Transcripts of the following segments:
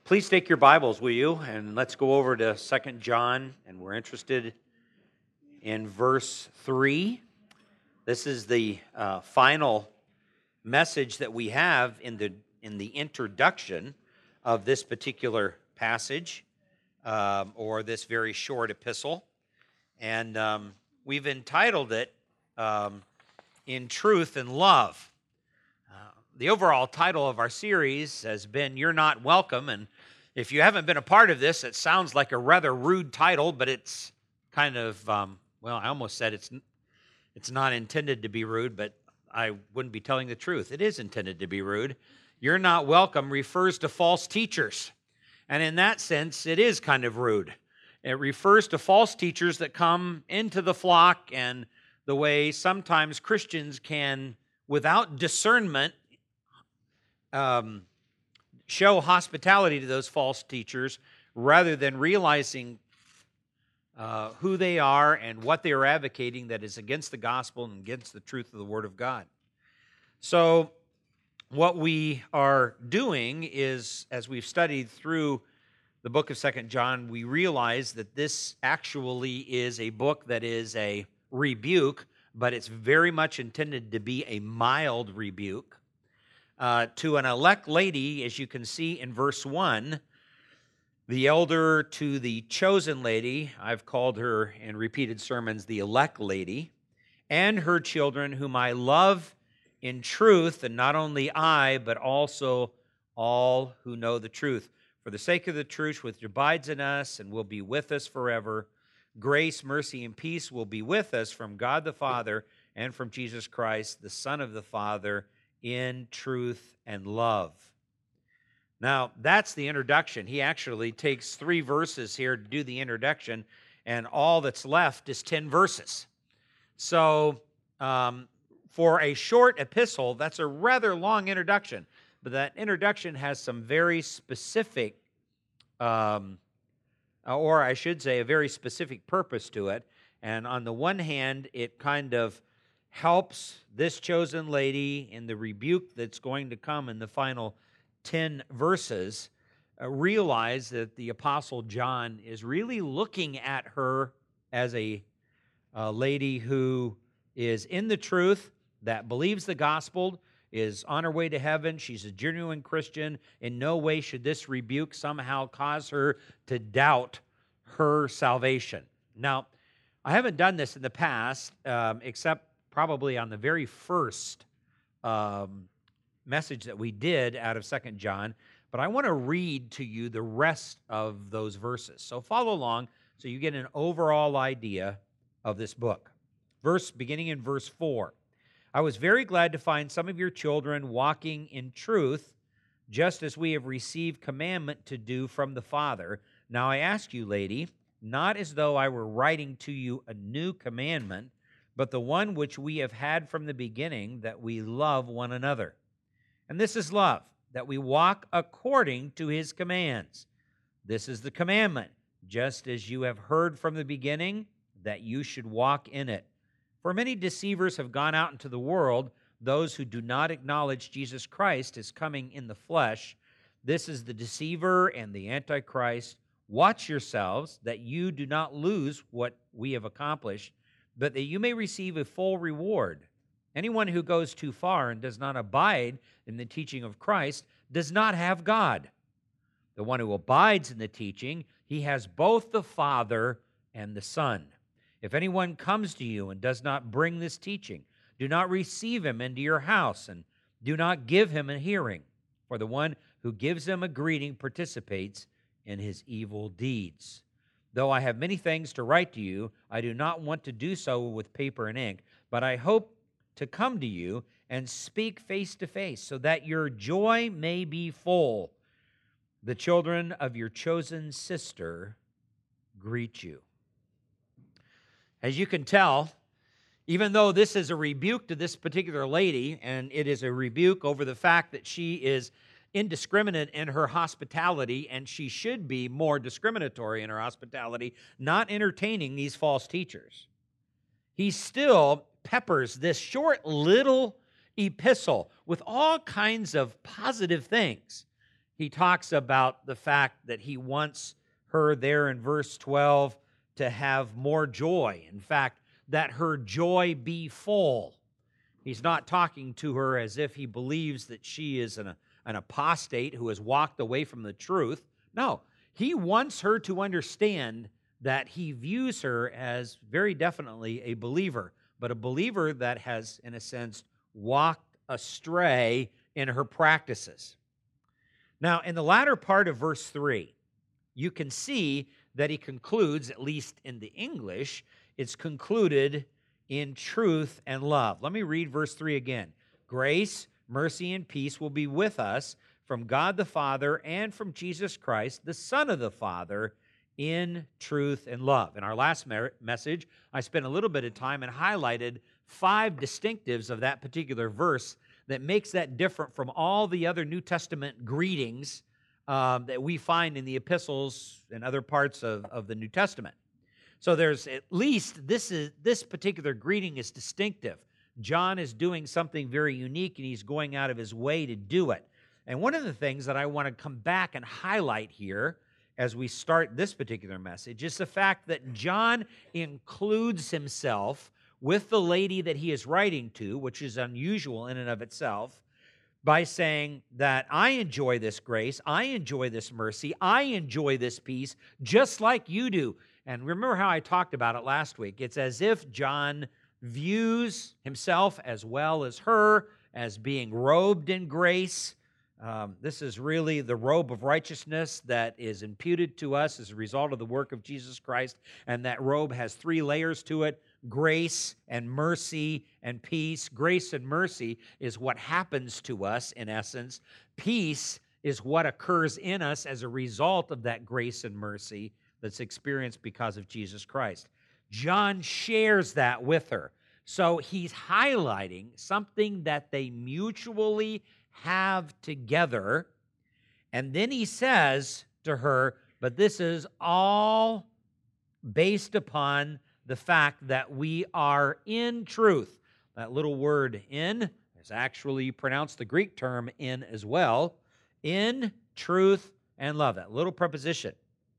Please take your Bibles, will you? And let's go over to 2 John, and we're interested in verse 3. This is the final message that we have in the introduction of this particular passage, or this very short epistle. And we've entitled it, In Truth and Love. The overall title of our series has been You're Not Welcome, and if you haven't been a part of this, it sounds like a rather rude title, but it's kind of, I almost said it's not intended to be rude, but I wouldn't be telling the truth. It is intended to be rude. You're Not Welcome refers to false teachers, and in that sense, it is kind of rude. It refers to false teachers that come into the flock, and the way sometimes Christians can, without discernment, show hospitality to those false teachers rather than realizing who they are and what they are advocating that is against the gospel and against the truth of the Word of God. So what we are doing is, as we've studied through the book of 2 John, we realize that this actually is a book that is a rebuke, but it's very much intended to be a mild rebuke. To an elect lady, as you can see in verse 1, the elder to the chosen lady, I've called her in repeated sermons the elect lady, and her children, whom I love in truth, and not only I, but also all who know the truth. For the sake of the truth, which abides in us and will be with us forever, grace, mercy, and peace will be with us from God the Father and from Jesus Christ, the Son of the Father, in truth and love. Now, that's the introduction. He actually takes 3 verses here to do the introduction, and all that's left is 10 verses. So, for a short epistle, that's a rather long introduction, but that introduction has some very specific, or I should say, a very specific purpose to it. And on the one hand, it kind of helps this chosen lady in the rebuke that's going to come in the final 10 verses realize that the Apostle John is really looking at her as a lady who is in the truth, that believes the gospel, is on her way to heaven. She's a genuine Christian. In no way should this rebuke somehow cause her to doubt her salvation. Now, I haven't done this in the past, except probably on the very first message that we did out of 2 John, but I want to read to you the rest of those verses. So follow along so you get an overall idea of this book. Beginning in verse 4. I was very glad to find some of your children walking in truth, just as we have received commandment to do from the Father. Now I ask you, lady, not as though I were writing to you a new commandment, but the one which we have had from the beginning, that we love one another. And this is love, that we walk according to his commands. This is the commandment, just as you have heard from the beginning, that you should walk in it. For many deceivers have gone out into the world, those who do not acknowledge Jesus Christ as coming in the flesh. This is the deceiver and the Antichrist. Watch yourselves, that you do not lose what we have accomplished, but that you may receive a full reward. Anyone who goes too far and does not abide in the teaching of Christ does not have God. The one who abides in the teaching, he has both the Father and the Son. If anyone comes to you and does not bring this teaching, do not receive him into your house, and do not give him a hearing. For the one who gives him a greeting participates in his evil deeds. Though I have many things to write to you, I do not want to do so with paper and ink, but I hope to come to you and speak face to face, so that your joy may be full. The children of your chosen sister greet you. As you can tell, even though this is a rebuke to this particular lady, and it is a rebuke over the fact that she is indiscriminate in her hospitality, and she should be more discriminatory in her hospitality, not entertaining these false teachers, he still peppers this short little epistle with all kinds of positive things. he talks about the fact that he wants her there in verse 12 to have more joy. In fact, that her joy be full. He's not talking to her as if he believes that she is an apostate who has walked away from the truth. No, he wants her to understand that he views her as very definitely a believer, but a believer that has, in a sense, walked astray in her practices. Now, in the latter part of verse 3, you can see that he concludes, at least in the English, it's concluded in truth and love. Let me read verse 3 again. Grace, mercy, and peace will be with us from God the Father and from Jesus Christ, the Son of the Father, in truth and love. In our last message, I spent a little bit of time and highlighted 5 distinctives of that particular verse that makes that different from all the other New Testament greetings that we find in the epistles and other parts of the New Testament. So there's at least this particular greeting is distinctive. John is doing something very unique, and he's going out of his way to do it. And one of the things that I want to come back and highlight here as we start this particular message is the fact that John includes himself with the lady that he is writing to, which is unusual in and of itself, by saying that I enjoy this grace, I enjoy this mercy, I enjoy this peace, just like you do. And remember how I talked about it last week. It's as if John views himself as well as her as being robed in grace. This is really the robe of righteousness that is imputed to us as a result of the work of Jesus Christ. And that robe has 3 layers to it: grace and mercy and peace. Grace and mercy is what happens to us, in essence. Peace is what occurs in us as a result of that grace and mercy that's experienced because of Jesus Christ. John shares that with her. So he's highlighting something that they mutually have together. And then he says to her, but this is all based upon the fact that we are in truth. That little word in is actually pronounced the Greek term in as well. In truth and love. That little preposition.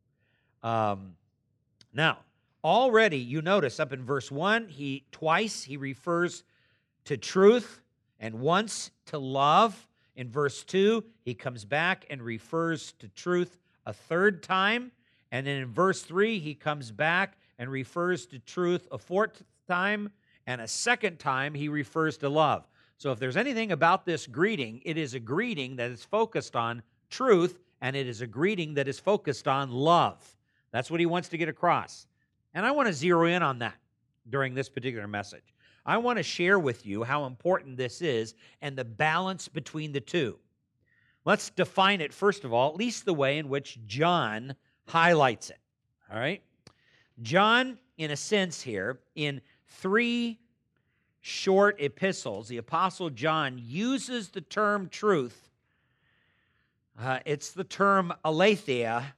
Now, already you notice up in verse 1, twice he refers to truth and once to love. In verse 2, he comes back and refers to truth a 3rd time. And then in verse 3, he comes back and refers to truth a 4th time. And a 2nd time, he refers to love. So if there's anything about this greeting, it is a greeting that is focused on truth, and it is a greeting that is focused on love. That's what he wants to get across. And I want to zero in on that during this particular message. I want to share with you how important this is and the balance between the two. Let's define it, first of all, at least the way in which John highlights it. All right? John, in a sense here, in 3 short epistles, the Apostle John uses the term truth. It's the term aletheia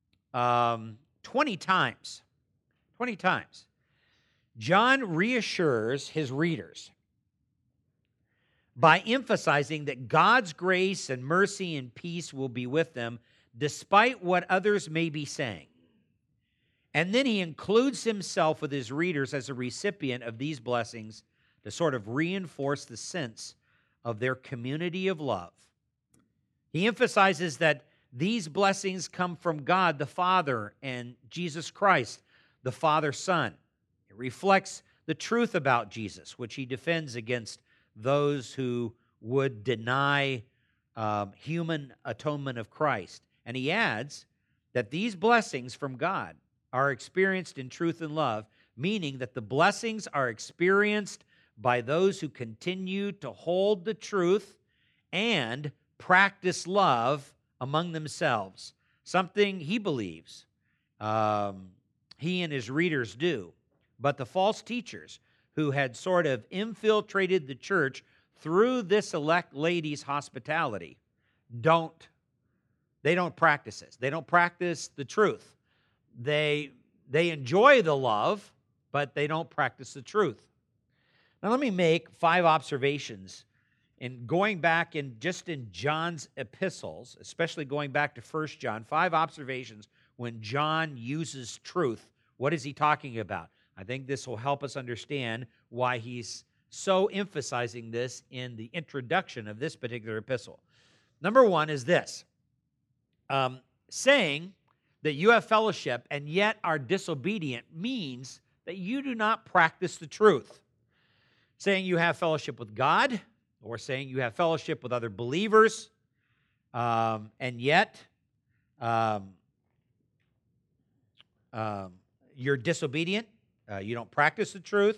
20 times. 20 times. John reassures his readers by emphasizing that God's grace and mercy and peace will be with them despite what others may be saying. And then he includes himself with his readers as a recipient of these blessings to sort of reinforce the sense of their community of love. He emphasizes that these blessings come from God the Father and Jesus Christ, the Father-Son. It reflects the truth about Jesus, which he defends against those who would deny human atonement of Christ. And he adds that these blessings from God are experienced in truth and love, meaning that the blessings are experienced by those who continue to hold the truth and practice love among themselves, something he believes he and his readers do. But the false teachers who had sort of infiltrated the church through this elect lady's hospitality don't practice this. They don't practice the truth. They enjoy the love, but they don't practice the truth. Now let me make 5 observations in going back in John's epistles, especially going back to 1 John, 5 observations when John uses truth. What is he talking about? I think this will help us understand why he's so emphasizing this in the introduction of this particular epistle. Number one is this, saying that you have fellowship and yet are disobedient means that you do not practice the truth. Saying you have fellowship with God, or saying you have fellowship with other believers, and yet you're disobedient, you don't practice the truth.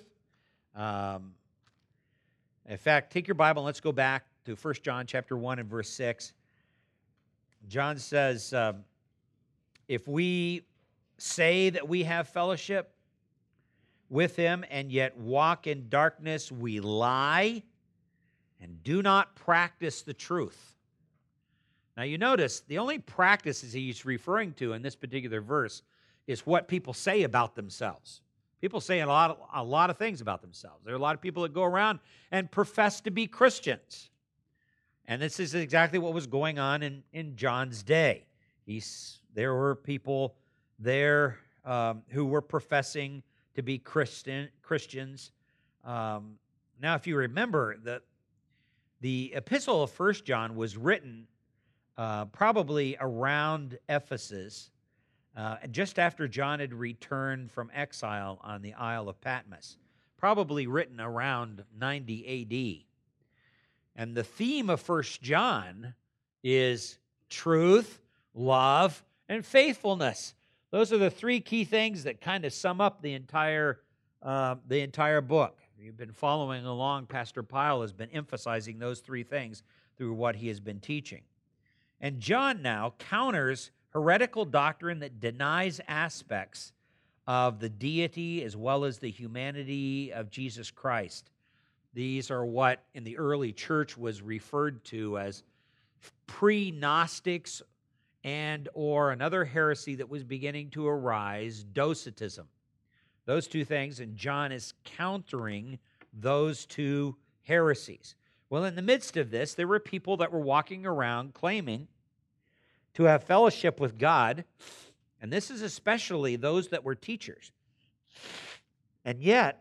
In fact, take your Bible and let's go back to 1 John chapter 1 and verse 6. John says, if we say that we have fellowship with him and yet walk in darkness, we lie and do not practice the truth. Now you notice the only practices he's referring to in this particular verse is what people say about themselves. People say a lot of things about themselves. There are a lot of people that go around and profess to be Christians. And this is exactly what was going on in John's day. There were people there who were professing to be Christians. Now, if you remember, the epistle of 1 John was written probably around Ephesus, just after John had returned from exile on the Isle of Patmos, probably written around 90 A.D. And the theme of 1 John is truth, love, and faithfulness. Those are the three key things that kind of sum up the entire book. If you've been following along, Pastor Pyle has been emphasizing those three things through what he has been teaching. And John now counters heretical doctrine that denies aspects of the deity as well as the humanity of Jesus Christ. These are what in the early church was referred to as pre-Gnostics and or another heresy that was beginning to arise, Docetism. Those two things, and John is countering those two heresies. Well, in the midst of this, there were people that were walking around claiming to have fellowship with God, and this is especially those that were teachers. And yet,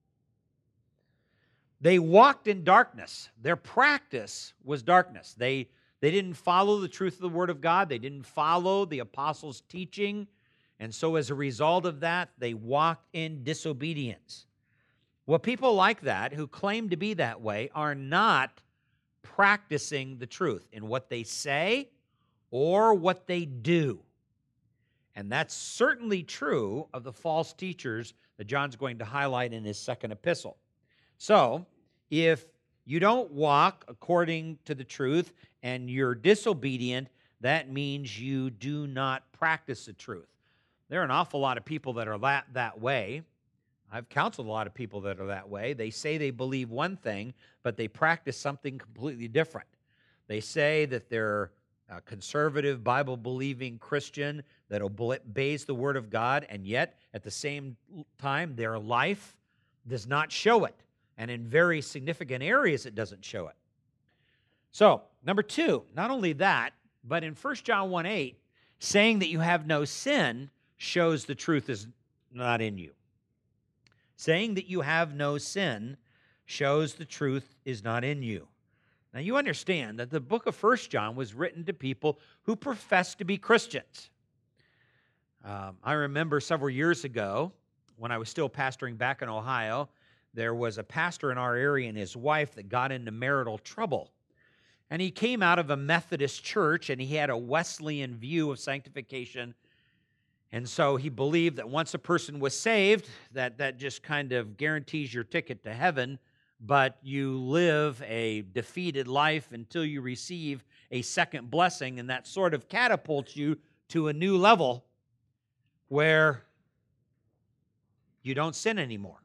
they walked in darkness. Their practice was darkness. They didn't follow the truth of the Word of God. They didn't follow the apostles' teaching. And so as a result of that, they walked in disobedience. Well, people like that, who claim to be that way, are not practicing the truth in what they say or what they do. And that's certainly true of the false teachers that John's going to highlight in his second epistle. So, if you don't walk according to the truth and you're disobedient, that means you do not practice the truth. There are an awful lot of people that are that way. I've counseled a lot of people that are that way. They say they believe one thing, but they practice something completely different. They say that they're a conservative, Bible-believing Christian that obeys the Word of God, and yet, at the same time, their life does not show it. And in very significant areas, it doesn't show it. So, number two, not only that, but in 1 John 1:8, saying that you have no sin shows the truth is not in you. Saying that you have no sin shows the truth is not in you. Now, you understand that the book of 1 John was written to people who profess to be Christians. I remember several years ago, when I was still pastoring back in Ohio, there was a pastor in our area and his wife that got into marital trouble. And he came out of a Methodist church, and he had a Wesleyan view of sanctification. And so he believed that once a person was saved, that just kind of guarantees your ticket to heaven, but you live a defeated life until you receive a second blessing, and that sort of catapults you to a new level where you don't sin anymore.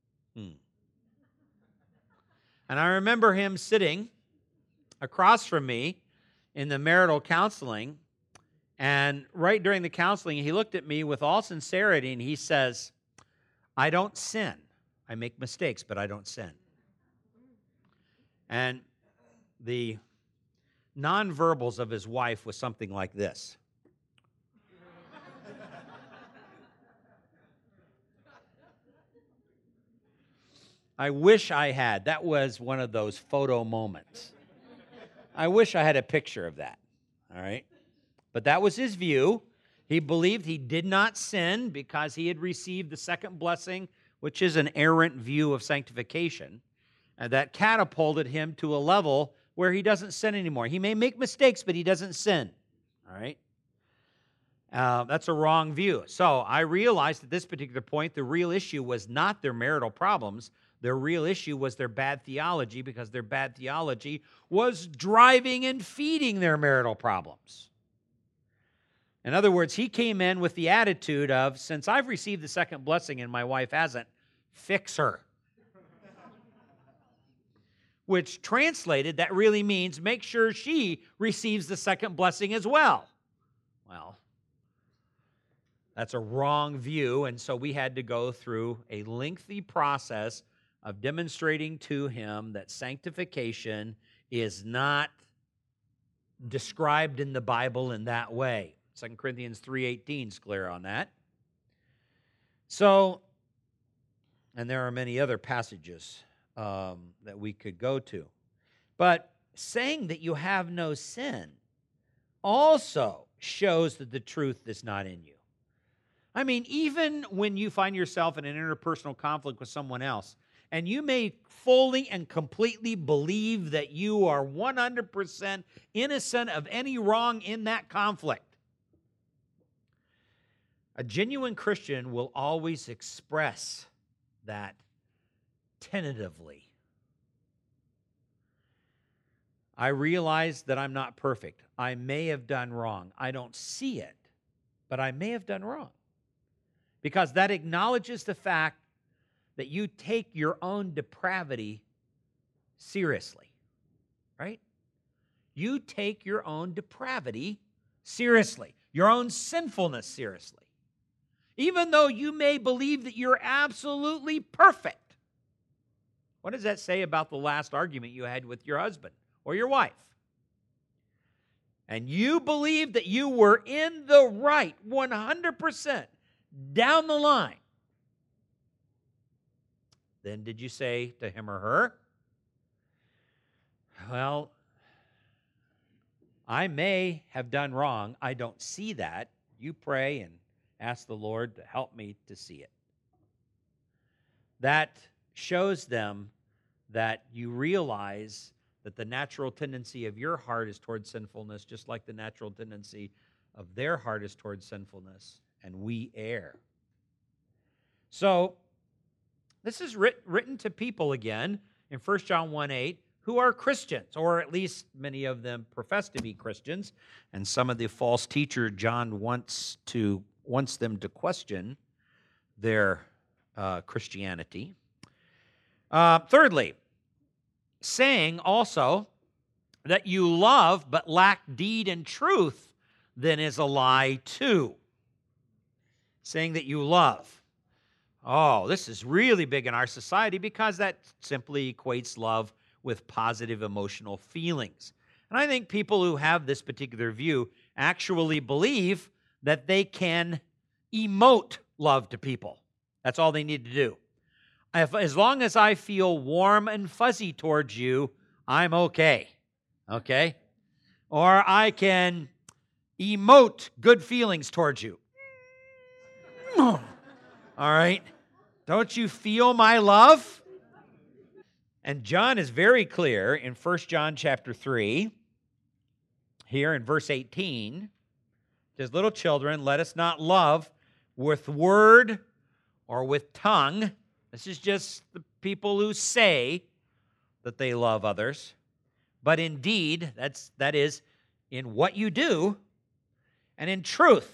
And I remember him sitting across from me in the marital counseling, and right during the counseling, he looked at me with all sincerity, and he says, I don't sin. I make mistakes, but I don't sin. And the nonverbals of his wife was something like this. I wish I had. That was one of those photo moments. I wish I had a picture of that. All right. But that was his view. He believed he did not sin because he had received the second blessing, which is an errant view of sanctification. And that catapulted him to a level where he doesn't sin anymore. He may make mistakes, but he doesn't sin. All right. That's a wrong view. So I realized at this particular point, the real issue was not their marital problems. Their real issue was their bad theology, because their bad theology was driving and feeding their marital problems. In other words, he came in with the attitude of, since I've received the second blessing and my wife hasn't, fix her. Which translated, that really means make sure she receives the second blessing as well. Well, that's a wrong view, and so we had to go through a lengthy process of demonstrating to him that sanctification is not described in the Bible in that way. 2 Corinthians 3:18 is clear on that. So, and there are many other passages that we could go to. But saying that you have no sin also shows that the truth is not in you. I mean, even when you find yourself in an interpersonal conflict with someone else, and you may fully and completely believe that you are 100% innocent of any wrong in that conflict, a genuine Christian will always express that tentatively. I realize that I'm not perfect. I may have done wrong. I don't see it, but I may have done wrong. Because that acknowledges the fact that you take your own depravity seriously, right? You take your own depravity seriously, your own sinfulness seriously. Even though you may believe that you're absolutely perfect. What does that say about the last argument you had with your husband or your wife? And you believe that you were in the right 100% down the line. Then did you say to him or her, well, I may have done wrong. I don't see that. You pray and ask the Lord to help me to see it. That shows them that you realize that the natural tendency of your heart is towards sinfulness, just like the natural tendency of their heart is towards sinfulness, and we err. So, this is written to people again in 1 John 1:8 who are Christians, or at least many of them profess to be Christians, and some of the false teacher John wants them to question their Christianity. Thirdly, saying also that you love but lack deed and truth, then is a lie too. Saying that you love. Oh, this is really big in our society because that simply equates love with positive emotional feelings. And I think people who have this particular view actually believe that they can emote love to people. That's all they need to do. As long as I feel warm and fuzzy towards you, I'm okay. Okay? Or I can emote good feelings towards you. All right? Don't you feel my love? And John is very clear in 1 John chapter 3, here in verse 18. It says, little children, let us not love with word or with tongue. This is just the people who say that they love others. But in deed, that is, in what you do, and in truth.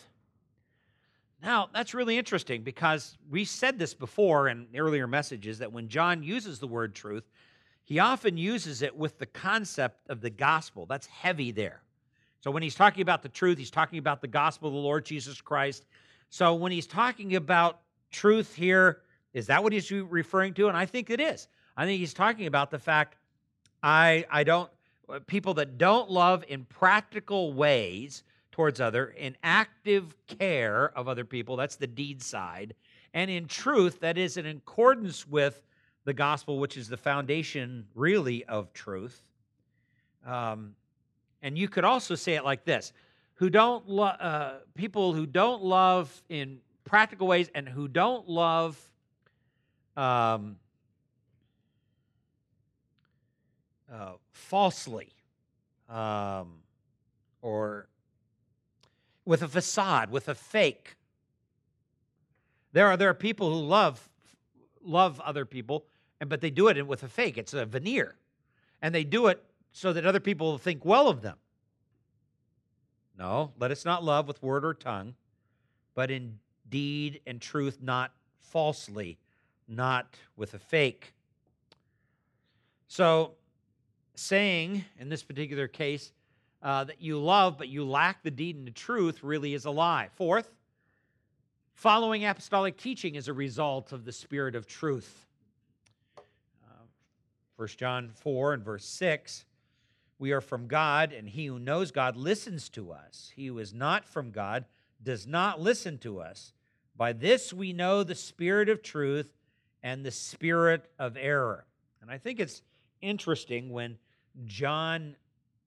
Now, that's really interesting because we said this before in earlier messages that when John uses the word truth, he often uses it with the concept of the gospel. That's heavy there. So when he's talking about the truth, he's talking about the gospel of the Lord Jesus Christ. So when he's talking about truth here, is that what he's referring to? And I think it is. I think he's talking about the fact I don't, people that don't love in practical ways towards other, in active care of other people, that's the deed side, and in truth, that is in accordance with the gospel, which is the foundation, really, of truth. And you could also say it like this: people who don't love in practical ways and who don't love falsely, or with a facade, with a fake. There are people who love other people, but they do it with a fake. It's a veneer, and they do it so that other people will think well of them. No, let us not love with word or tongue, but in deed and truth, not falsely, not with a fake. So, saying in this particular case that you love but you lack the deed and the truth really is a lie. Fourth, following apostolic teaching is a result of the spirit of truth. 1 John 4 and verse 6, we are from God, and he who knows God listens to us. He who is not from God does not listen to us. By this we know the spirit of truth and the spirit of error. And I think it's interesting when John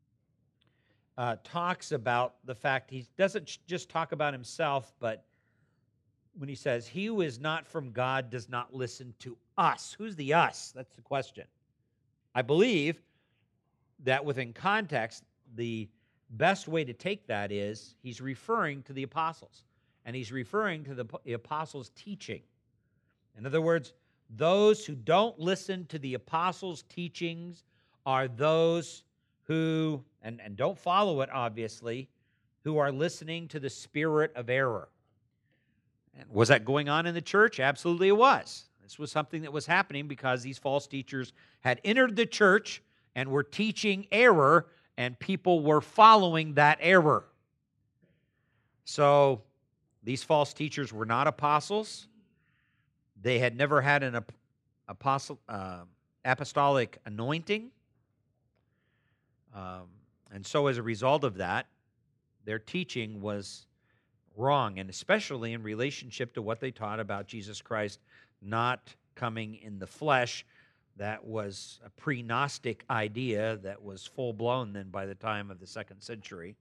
talks about the fact he doesn't just talk about himself, but when he says, he who is not from God does not listen to us. Who's the us? That's the question. I believe that within context, the best way to take that is he's referring to the apostles, and he's referring to the apostles' teaching. In other words, those who don't listen to the apostles' teachings are those who, and don't follow it, obviously, who are listening to the spirit of error. And was that going on in the church? Absolutely it was. This was something that was happening because these false teachers had entered the church and were teaching error, and people were following that error. So these false teachers were not apostles. They had never had an apostolic anointing. And so as a result of that, their teaching was wrong, and especially in relationship to what they taught about Jesus Christ not coming in the flesh. That was a pre-Gnostic idea that was full-blown then by the time of the 2nd century.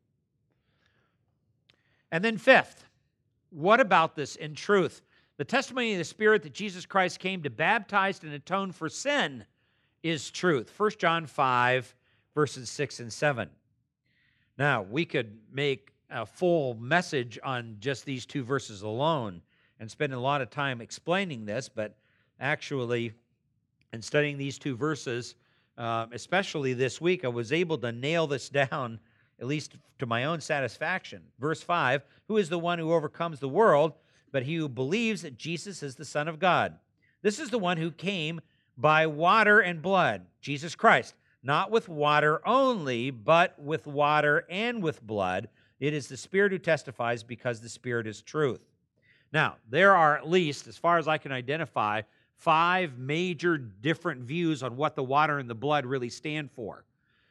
And then fifth, what about this in truth? The testimony of the Spirit that Jesus Christ came to baptize and atone for sin is truth. 1 John 5, verses 6 and 7. Now, we could make a full message on just these two verses alone and spend a lot of time explaining this, but actually, in studying these two verses, especially this week, I was able to nail this down, at least to my own satisfaction. Verse 5, who is the one who overcomes the world, but he who believes that Jesus is the Son of God? This is the one who came by water and blood, Jesus Christ, not with water only, but with water and with blood. It is the Spirit who testifies, because the Spirit is truth. Now, there are at least, as far as I can identify, 5 major different views on what the water and the blood really stand for.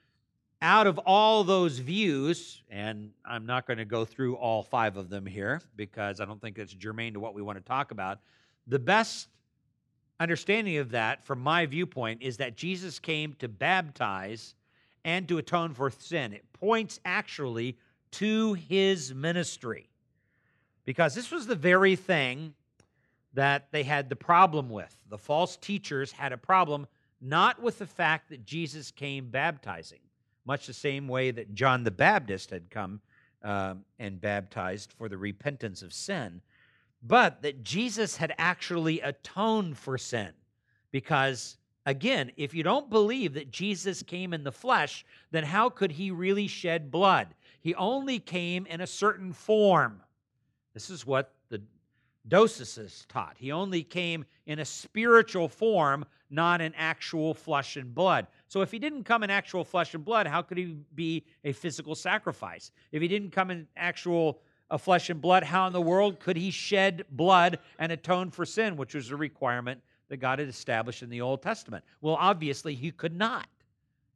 Out of all those views, and I'm not going to go through all 5 of them here because I don't think it's germane to what we want to talk about, the best understanding of that, from my viewpoint, is that Jesus came to baptize and to atone for sin. It points actually to his ministry, because this was the very thing that they had the problem with. The false teachers had a problem not with the fact that Jesus came baptizing, much the same way that John the Baptist had come and baptized for the repentance of sin, but that Jesus had actually atoned for sin. Because, again, if you don't believe that Jesus came in the flesh, then how could he really shed blood? He only came in a certain form. This is what the Docetists taught. He only came in a spiritual form, not in actual flesh and blood. So if he didn't come in actual flesh and blood, how could he be a physical sacrifice? If he didn't come in actual flesh and blood, how in the world could he shed blood and atone for sin, which was a requirement that God had established in the Old Testament? Well, obviously he could not.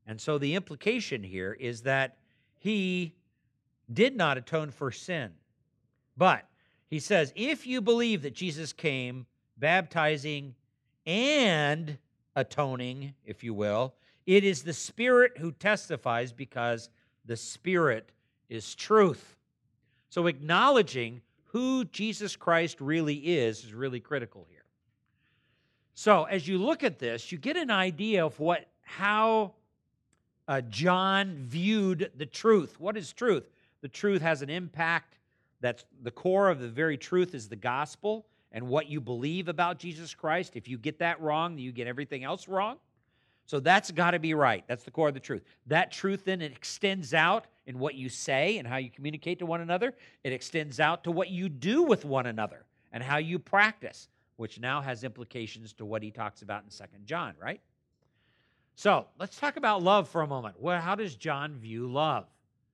And so the implication here is that he did not atone for sin. But he says, if you believe that Jesus came baptizing and atoning, if you will, it is the Spirit who testifies, because the Spirit is truth. So acknowledging who Jesus Christ really is really critical here. So as you look at this, you get an idea of how John viewed the truth. What is truth? The truth has an impact. That's the core of the very truth is the gospel and what you believe about Jesus Christ. If you get that wrong, you get everything else wrong. So that's got to be right. That's the core of the truth. That truth then it extends out in what you say and how you communicate to one another. It extends out to what you do with one another and how you practice, which now has implications to what he talks about in 2 John, right? So let's talk about love for a moment. Well, how does John view love?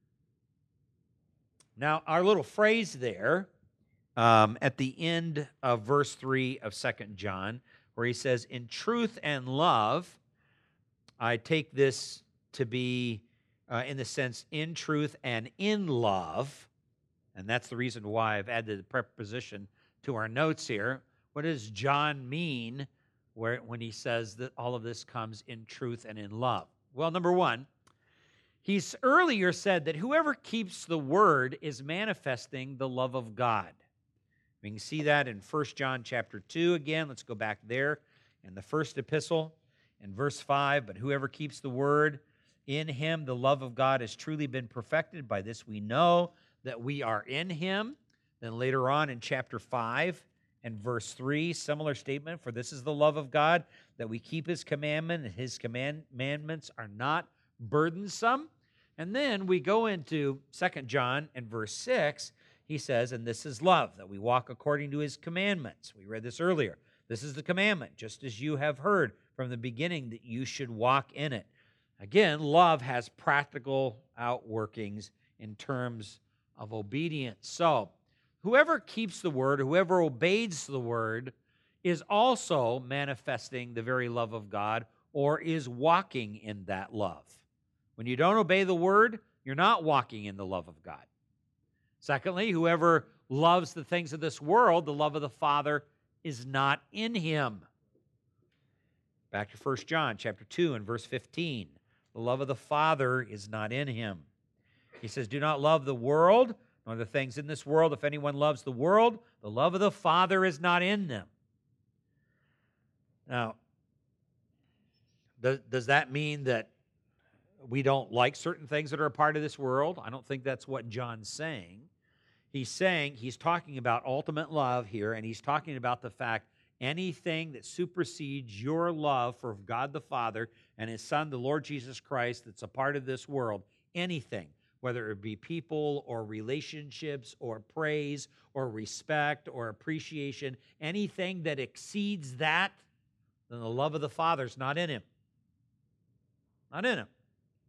Now, our little phrase there at the end of verse 3 of 2 John, where he says, in truth and love, I take this to be in the sense in truth and in love, and that's the reason why I've added the preposition to our notes here. What does John mean when he says that all of this comes in truth and in love? Well, number one, he's earlier said that whoever keeps the word is manifesting the love of God. We can see that in 1 John chapter 2 again. Let's go back there in the first epistle in verse 5. But whoever keeps the word, in him the love of God has truly been perfected. By this we know that we are in him. Then later on in chapter 5 and verse 3, similar statement, for this is the love of God, that we keep his commandment, and his commandments are not burdensome. And then we go into 2 John and verse 6, he says, and this is love, that we walk according to his commandments. We read this earlier. This is the commandment, just as you have heard from the beginning that you should walk in it. Again, love has practical outworkings in terms of obedience. So, whoever keeps the word, whoever obeys the word, is also manifesting the very love of God or is walking in that love. When you don't obey the word, you're not walking in the love of God. Secondly, whoever loves the things of this world, the love of the Father is not in him. Back to 1 John chapter 2 and verse 15. The love of the Father is not in him. He says, do not love the world, nor the things in this world. If anyone loves the world, the love of the Father is not in them. Now, does that mean that we don't like certain things that are a part of this world? I don't think that's what John's saying. He's talking about ultimate love here, and he's talking about the fact anything that supersedes your love for God the Father and his Son, the Lord Jesus Christ, that's a part of this world, anything, whether it be people or relationships or praise or respect or appreciation, anything that exceeds that, then the love of the Father is not in him. Not in him.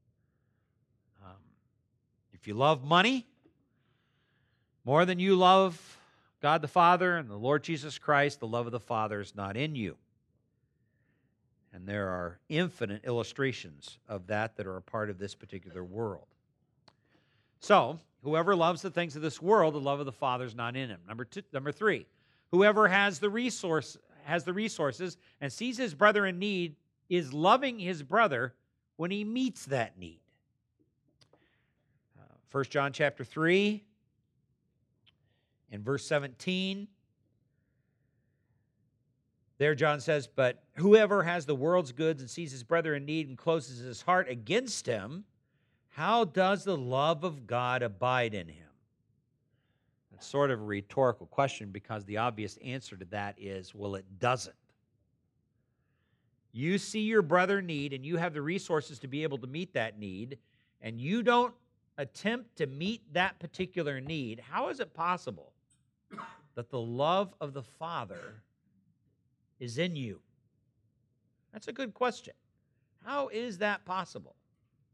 If you love money more than you love God the Father and the Lord Jesus Christ, the love of the Father is not in you. And there are infinite illustrations of that are a part of this particular world. So, whoever loves the things of this world, the love of the Father is not in him. Number three, whoever has the resources and sees his brother in need is loving his brother when he meets that need. 1 John chapter 3 in verse 17. There John says, but whoever has the world's goods and sees his brother in need and closes his heart against him, how does the love of God abide in him? That's sort of a rhetorical question, because the obvious answer to that is, well, it doesn't. You see your brother in need and you have the resources to be able to meet that need, and you don't attempt to meet that particular need. How is it possible that the love of the Father is in you? That's a good question. How is that possible?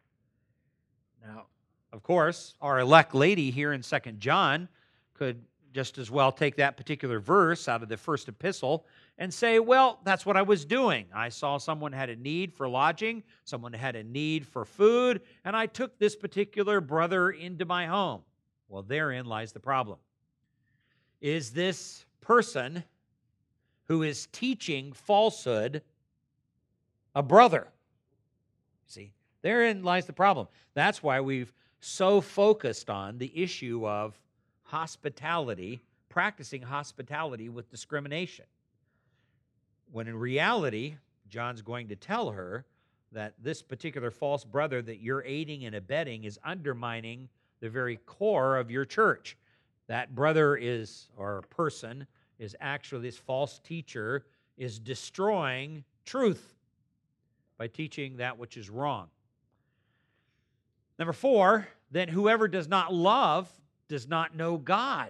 Now, of course, our elect lady here in 2 John could just as well take that particular verse out of the first epistle and say, well, that's what I was doing. I saw someone had a need for lodging, someone had a need for food, and I took this particular brother into my home. Well, therein lies the problem. Is this person who is teaching falsehood a brother? See, therein lies the problem. That's why we've so focused on the issue of hospitality, practicing hospitality with discrimination. When in reality, John's going to tell her that this particular false brother that you're aiding and abetting is undermining the very core of your church. That brother is, or person, is actually, this false teacher is destroying truth by teaching that which is wrong. Number 4, then whoever does not love does not know God.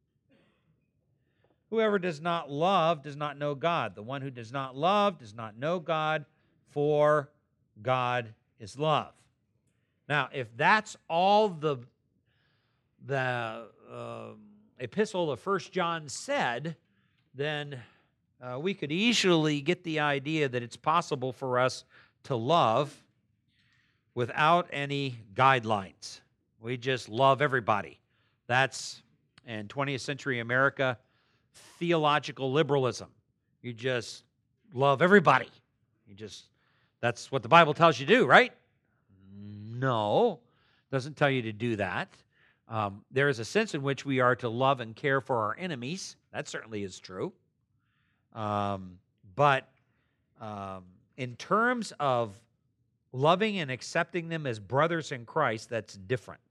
Whoever does not love does not know God. The one who does not love does not know God, for God is love. Now, if that's all the epistle of 1 John said, then we could easily get the idea that it's possible for us to love without any guidelines. We just love everybody. That's, in 20th century America, theological liberalism. You just love everybody. That's what the Bible tells you to do, right? No, it doesn't tell you to do that. There is a sense in which we are to love and care for our enemies. That certainly is true. But in terms of loving and accepting them as brothers in Christ, that's different.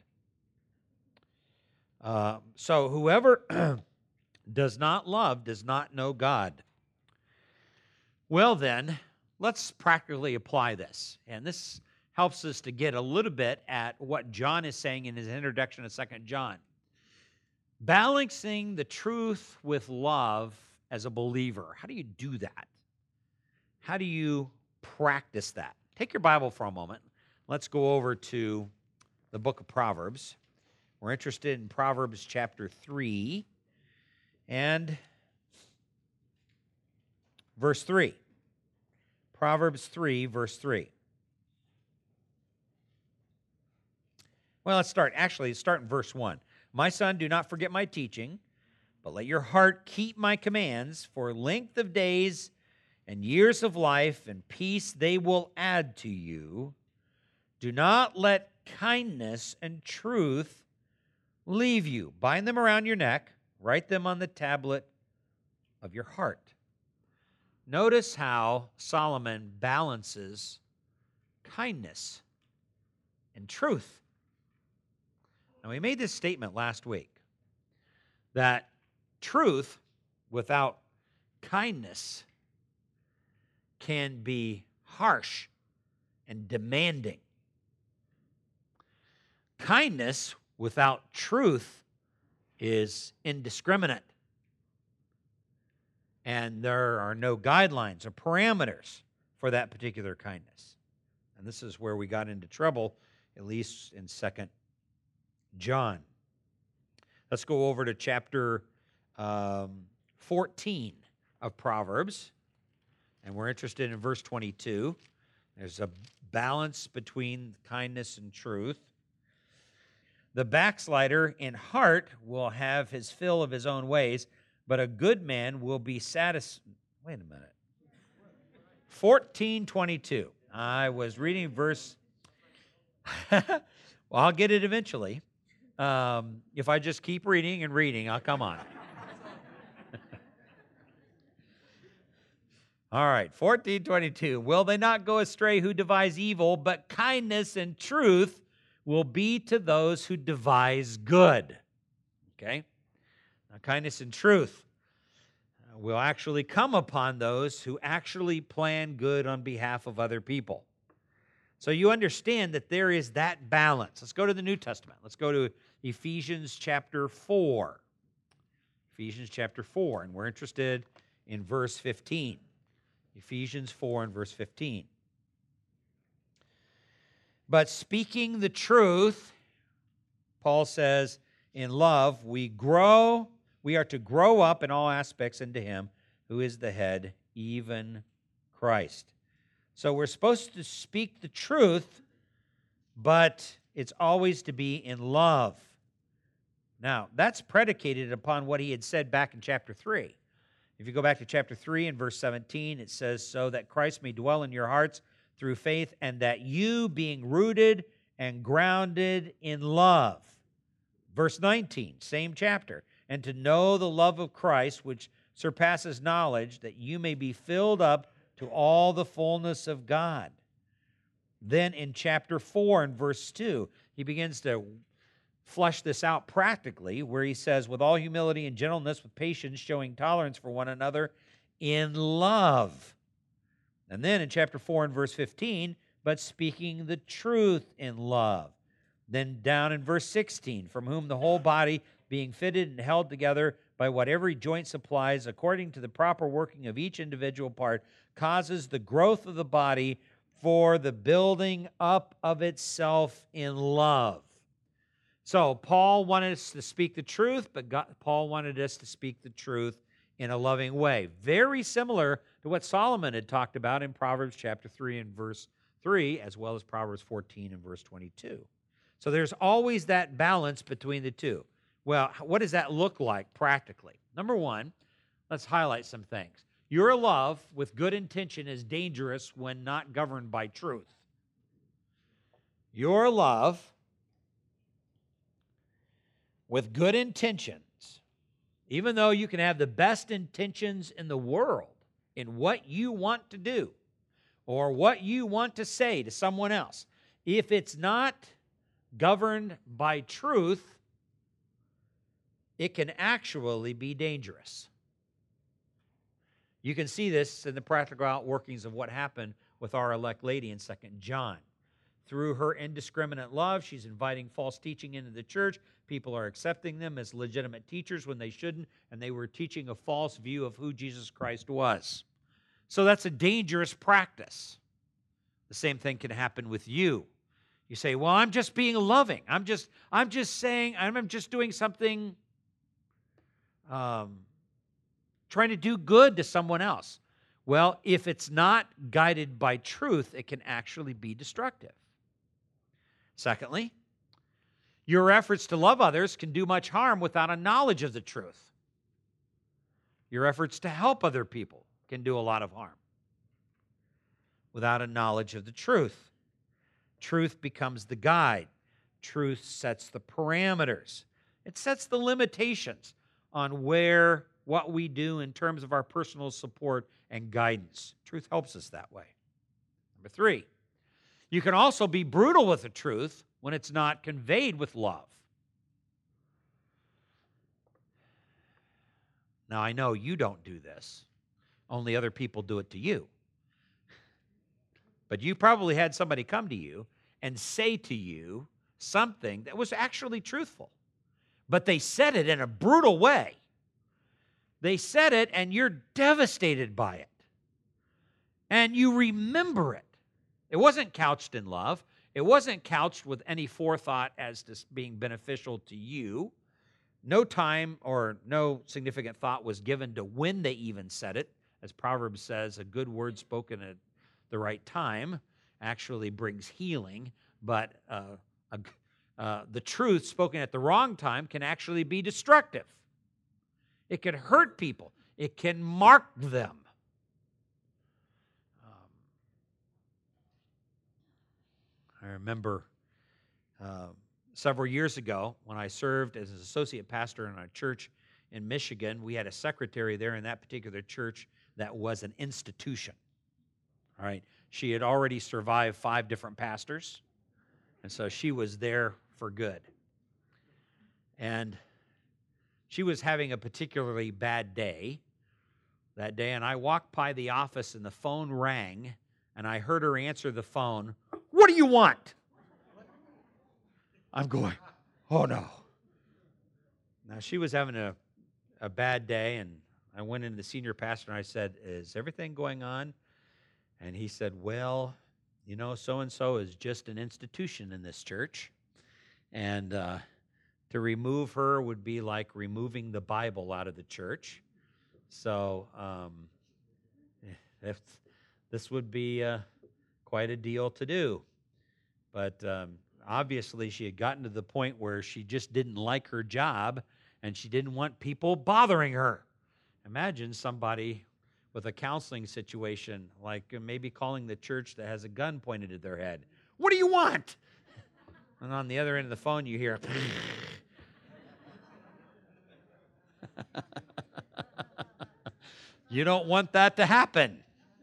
So whoever does not love does not know God. Well then, let's practically apply this. And this helps us to get a little bit at what John is saying in his introduction to 2 John. Balancing the truth with love as a believer. How do you do that? How do you practice that? Take your Bible for a moment. Let's go over to the book of Proverbs. We're interested in Proverbs chapter 3 and verse 3. Proverbs 3, verse 3. Well, let's start in verse 1. My son, do not forget my teaching, but let your heart keep my commands, for length of days and years of life and peace they will add to you. Do not let kindness and truth leave you. Bind them around your neck, write them on the tablet of your heart. Notice how Solomon balances kindness and truth. Now, we made this statement last week that truth without kindness can be harsh and demanding. Kindness without truth is indiscriminate. And there are no guidelines or parameters for that particular kindness. And this is where we got into trouble, at least in 2 John. Let's go over to chapter 14 of Proverbs. And we're interested in verse 22. There's a balance between kindness and truth. The backslider in heart will have his fill of his own ways, but a good man will be satisfied. Wait a minute. 14:22. I was reading verse. Well, I'll get it eventually. If I just keep reading and reading, I'll come on. All right, 14:22. Will they not go astray who devise evil, but kindness and truth will be to those who devise good. Okay? Now, kindness and truth will actually come upon those who actually plan good on behalf of other people. So you understand that there is that balance. Let's go to the New Testament. Let's go to Ephesians chapter 4. Ephesians chapter 4, and we're interested in verse 15. Ephesians 4 and verse 15. But speaking the truth, Paul says, in love we grow we are to grow up in all aspects into him who is the head, even Christ. So we're supposed to speak the truth, but it's always to be in love. Now, that's predicated upon what he had said back in chapter 3. If you go back to chapter 3 and verse 17, it says, so that Christ may dwell in your hearts through faith, and that you, being rooted and grounded in love. Verse 19, same chapter. And to know the love of Christ, which surpasses knowledge, that you may be filled up to all the fullness of God. Then in chapter 4 and verse 2, he begins to flesh this out practically, where he says, with all humility and gentleness, with patience, showing tolerance for one another in love. And then in chapter 4 and verse 15, but speaking the truth in love. Then down in verse 16, from whom the whole body, being fitted and held together by what every joint supplies, according to the proper working of each individual part, causes the growth of the body for the building up of itself in love. So Paul wanted us to speak the truth, but Paul wanted us to speak the truth in a loving way. Very similar to what Solomon had talked about in Proverbs chapter 3 and verse 3, as well as Proverbs 14 and verse 22. So there's always that balance between the two. Well, what does that look like practically? Number one, let's highlight some things. Your love with good intention is dangerous when not governed by truth. Your love with good intentions, even though you can have the best intentions in the world in what you want to do or what you want to say to someone else, if it's not governed by truth, it can actually be dangerous. You can see this in the practical outworkings of what happened with our elect lady in 2 John. Through her indiscriminate love, she's inviting false teaching into the church. People are accepting them as legitimate teachers when they shouldn't, and they were teaching a false view of who Jesus Christ was. So that's a dangerous practice. The same thing can happen with you. You say, well, I'm just being loving. I'm just saying, I'm just doing something, trying to do good to someone else. Well, if it's not guided by truth, it can actually be destructive. Secondly, your efforts to love others can do much harm without a knowledge of the truth. Your efforts to help other people can do a lot of harm without a knowledge of the truth. Truth becomes the guide. Truth sets the parameters. It sets the limitations on what we do in terms of our personal support and guidance. Truth helps us that way. Number 3, you can also be brutal with the truth when it's not conveyed with love. Now, I know you don't do this. Only other people do it to you. But you probably had somebody come to you and say to you something that was actually truthful. But they said it in a brutal way. They said it and you're devastated by it. And you remember it. It wasn't couched in love. It wasn't couched with any forethought as to being beneficial to you. No time or no significant thought was given to when they even said it. As Proverbs says, a good word spoken at the right time actually brings healing, but the truth spoken at the wrong time can actually be destructive. It can hurt people. It can mark them. I remember several years ago when I served as an associate pastor in a church in Michigan, we had a secretary there in that particular church that was an institution. All right. She had already survived 5 different pastors, and so she was there for good. And she was having a particularly bad day that day, and I walked by the office and the phone rang, and I heard her answer the phone, "What do you want?" I'm going, oh no. Now she was having a bad day, and I went into the senior pastor and I said, "Is everything going on?" And he said, "Well, you know, so-and-so is just an institution in this church, and To remove her would be like removing the Bible out of the church. So if this would be quite a deal to do. But obviously she had gotten to the point where she just didn't like her job and she didn't want people bothering her. Imagine somebody with a counseling situation, like maybe calling the church that has a gun pointed at their head. What do you want? And on the other end of the phone, you hear, you don't want that to happen.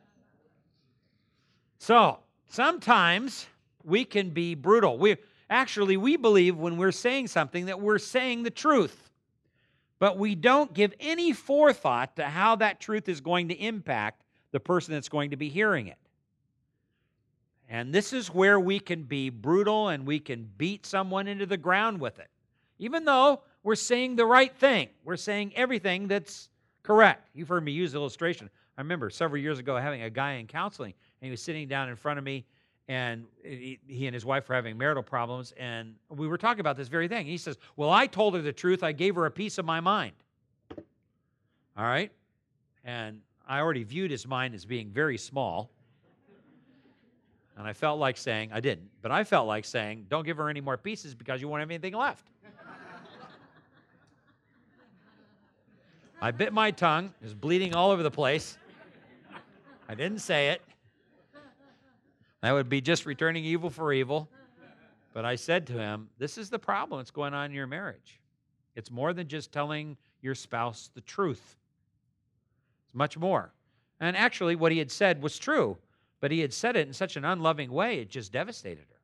So sometimes we can be brutal. We believe when we're saying something that we're saying the truth. But we don't give any forethought to how that truth is going to impact the person that's going to be hearing it. And this is where we can be brutal and we can beat someone into the ground with it. Even though we're saying the right thing. We're saying everything that's correct. You've heard me use the illustration. I remember several years ago having a guy in counseling, and he was sitting down in front of me, and he and his wife were having marital problems, and we were talking about this very thing. He says, well, I told her the truth. I gave her a piece of my mind. All right? And I already viewed his mind as being very small. And I felt like saying, I didn't, but I felt like saying, don't give her any more pieces because you won't have anything left. I bit my tongue. It was bleeding all over the place. I didn't say it. That would be just returning evil for evil. But I said to him, this is the problem that's going on in your marriage. It's more than just telling your spouse the truth. It's much more. And actually, what he had said was true, but he had said it in such an unloving way, it just devastated her.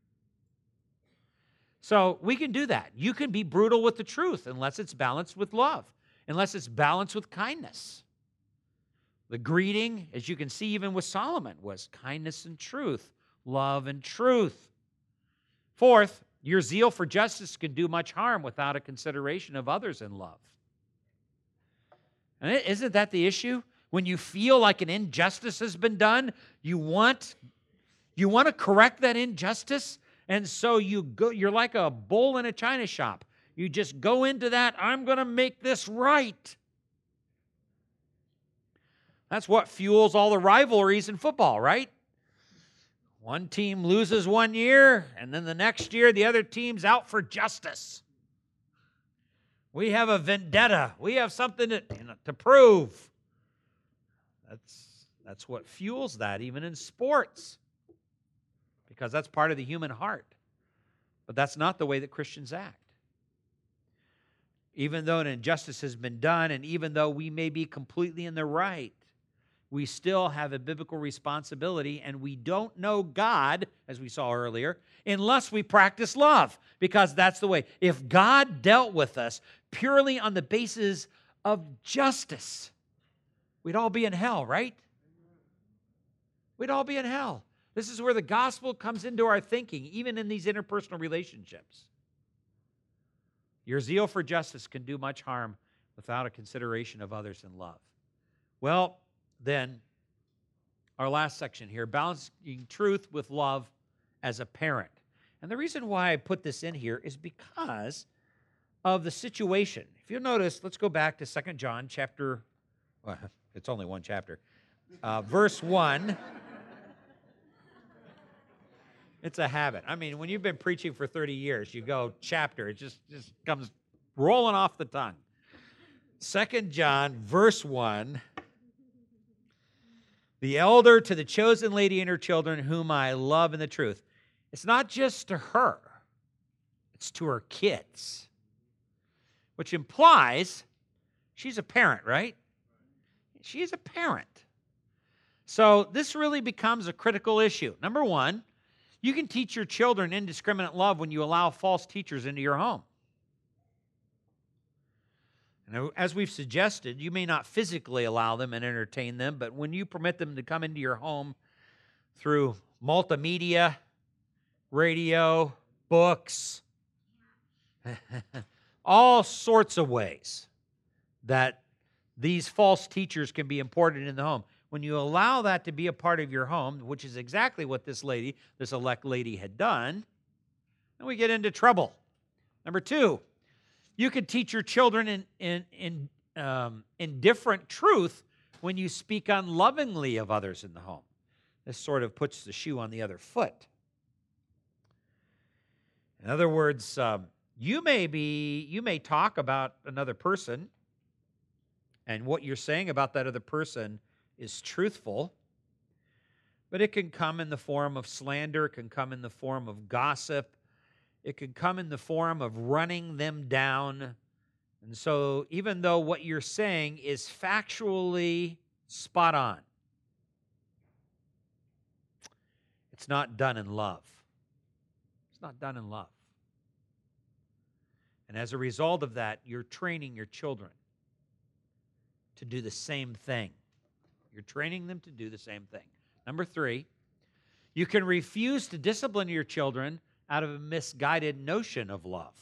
So we can do that. You can be brutal with the truth unless it's balanced with love, unless it's balanced with kindness. The greeting, as you can see even with Solomon, was kindness and truth, love and truth. Fourth, your zeal for justice can do much harm without a consideration of others in love. And isn't that the issue? When you feel like an injustice has been done, you want to correct that injustice, and so you're like a bull in a china shop. You just go into that, I'm going to make this right. That's what fuels all the rivalries in football, right? One team loses one year, and then the next year the other team's out for justice. We have a vendetta. We have something to prove. That's what fuels that, even in sports, because that's part of the human heart. But that's not the way that Christians act. Even though an injustice has been done, and even though we may be completely in the right, we still have a biblical responsibility, and we don't know God, as we saw earlier, unless we practice love, because that's the way. If God dealt with us purely on the basis of justice, we'd all be in hell, right? We'd all be in hell. This is where the gospel comes into our thinking, even in these interpersonal relationships. Your zeal for justice can do much harm without a consideration of others in love. Well, then, our last section here, balancing truth with love as a parent. And the reason why I put this in here is because of the situation. If you'll notice, let's go back to 2 John chapter, well, it's only one chapter, verse 1. It's a habit. I mean, when you've been preaching for 30 years, you go chapter, it just comes rolling off the tongue. 2 John, verse 1. The elder to the chosen lady and her children, whom I love in the truth. It's not just to her. It's to her kids. Which implies she's a parent, right? She is a parent. So this really becomes a critical issue. Number one, you can teach your children indiscriminate love when you allow false teachers into your home. And as we've suggested, you may not physically allow them and entertain them, but when you permit them to come into your home through multimedia, radio, books, all sorts of ways that these false teachers can be imported in the home. When you allow that to be a part of your home, which is exactly what this elect lady had done, then we get into trouble. Number two, You can teach your children in different truth when you speak unlovingly of others in the home. This sort of puts the shoe on the other foot. In other words, you may talk about another person, and what you're saying about that other person is truthful, but it can come in the form of slander, it can come in the form of gossip, it can come in the form of running them down. And so even though what you're saying is factually spot on, it's not done in love. It's not done in love. And as a result of that, you're training your children to do the same thing. You're training them to do the same thing. Number 3, you can refuse to discipline your children out of a misguided notion of love.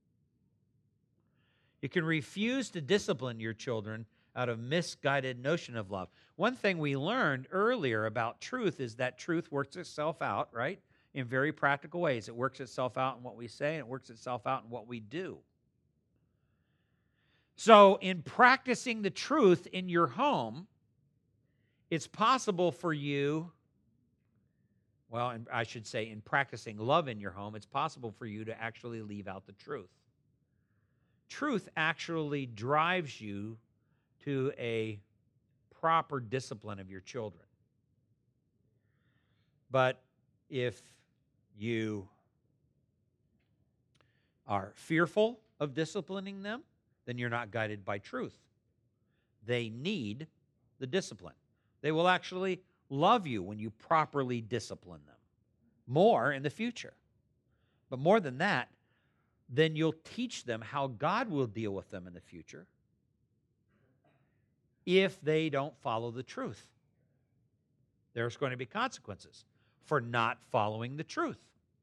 You can refuse to discipline your children out of misguided notion of love. One thing we learned earlier about truth is that truth works itself out, right, in very practical ways. It works itself out in what we say, and it works itself out in what we do. So in practicing the truth in your home, it's possible for you, well, I should say in practicing love in your home, it's possible for you to actually leave out the truth. Truth actually drives you to a proper discipline of your children. But if you are fearful of disciplining them, then you're not guided by truth. They need the discipline. They will actually love you when you properly discipline them more in the future. But more than that, then you'll teach them how God will deal with them in the future if they don't follow the truth. There's going to be consequences for not following the truth.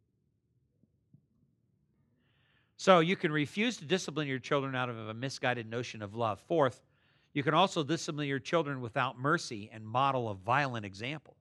So you can refuse to discipline your children out of a misguided notion of love. 4th, you can also discipline your children without mercy and model a violent example.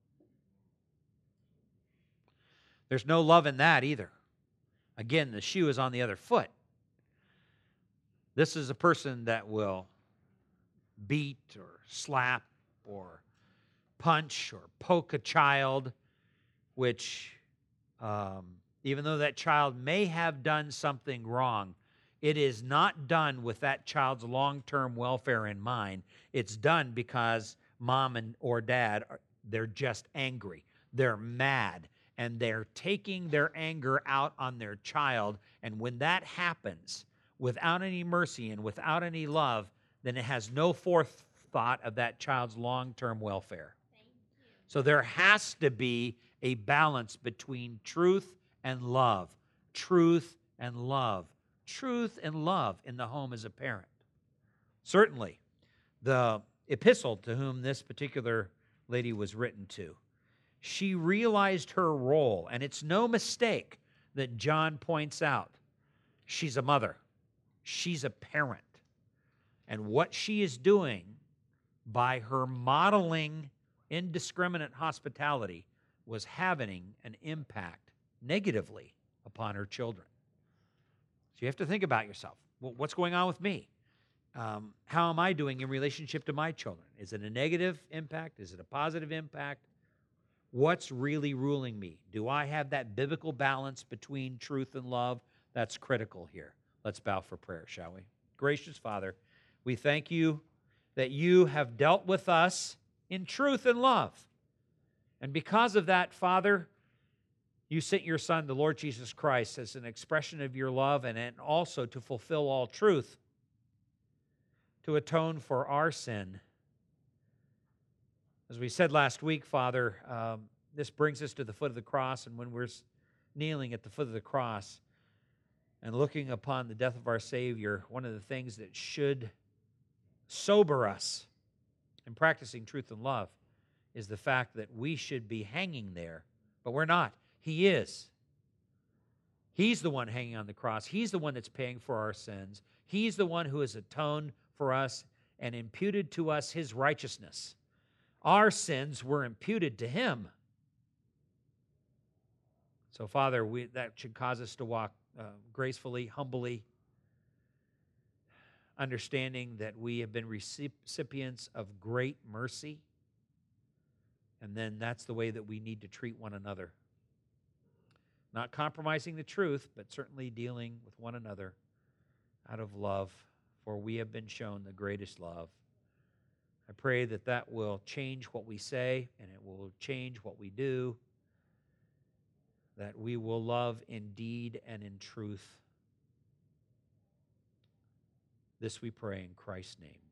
There's no love in that either. Again, the shoe is on the other foot. This is a person that will beat or slap or punch or poke a child, which even though that child may have done something wrong, it is not done with that child's long-term welfare in mind. It's done because mom or dad, they're just angry. They're mad, and they're taking their anger out on their child. And when that happens, without any mercy and without any love, then it has no forethought of that child's long-term welfare. So there has to be a balance between truth and love. Truth and love. Truth and love in the home as a parent. Certainly, the epistle to whom this particular lady was written to, she realized her role, and it's no mistake that John points out. She's a mother. She's a parent. And what she is doing by her modeling indiscriminate hospitality was having an impact negatively upon her children. So you have to think about yourself. Well, what's going on with me? How am I doing in relationship to my children? Is it a negative impact? Is it a positive impact? What's really ruling me? Do I have that biblical balance between truth and love? That's critical here. Let's bow for prayer, shall we? Gracious Father, we thank you that you have dealt with us in truth and love. And because of that, Father, you sent your Son, the Lord Jesus Christ, as an expression of your love and also to fulfill all truth, to atone for our sin. As we said last week, Father, this brings us to the foot of the cross, and when we're kneeling at the foot of the cross and looking upon the death of our Savior, one of the things that should sober us in practicing truth and love is the fact that we should be hanging there, but we're not. He is. He's the one hanging on the cross. He's the one that's paying for our sins. He's the one who has atoned for us and imputed to us his righteousness. Our sins were imputed to him. So, Father, that should cause us to walk gracefully, humbly, understanding that we have been recipients of great mercy, and then that's the way that we need to treat one another. Not compromising the truth, but certainly dealing with one another out of love, for we have been shown the greatest love. I pray that that will change what we say, and it will change what we do, that we will love in deed and in truth. This we pray in Christ's name.